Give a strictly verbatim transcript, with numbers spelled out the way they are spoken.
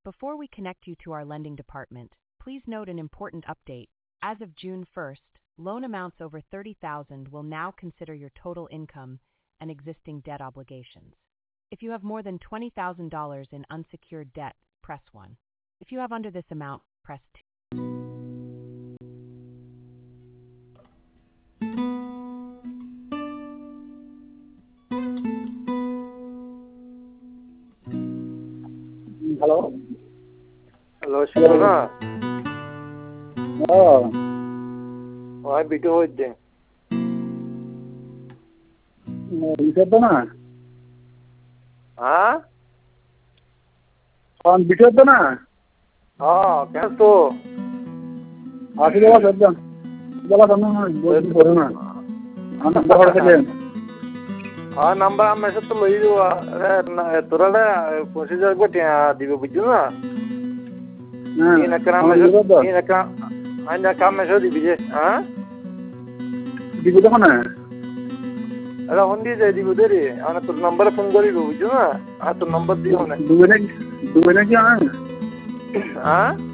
Before we connect you to our lending department, please note an important update. As of June first, loan amounts over thirty thousand dollars will now consider your total income and existing debt obligations. If you have more than twenty thousand dollars in unsecured debt, press one. If you have under this amount, press two. Hello? Hello, Shivana. Oh, Why be doing it? bisa to na? हाँ Kawan bisa to na? हाँ कैसे तो Asli jawab saja. Jawab kamu boleh boleh na. Anak bawa saja. हाँ number हम ऐसे तो लगी हुआ अरे तुरा ले प्रोसीजर को क्या दिव्य बुझू ना ये नकराम में ये नकराम हाँ नकराम में शो दिव्य हाँ Di buta mana? अरे होंडी जाए दिव्य उधर ही आना तो नंबर फोन करी बुझू ना हाँ तो नंबर दियो ना Dua ni, dua ni क्या है? हाँ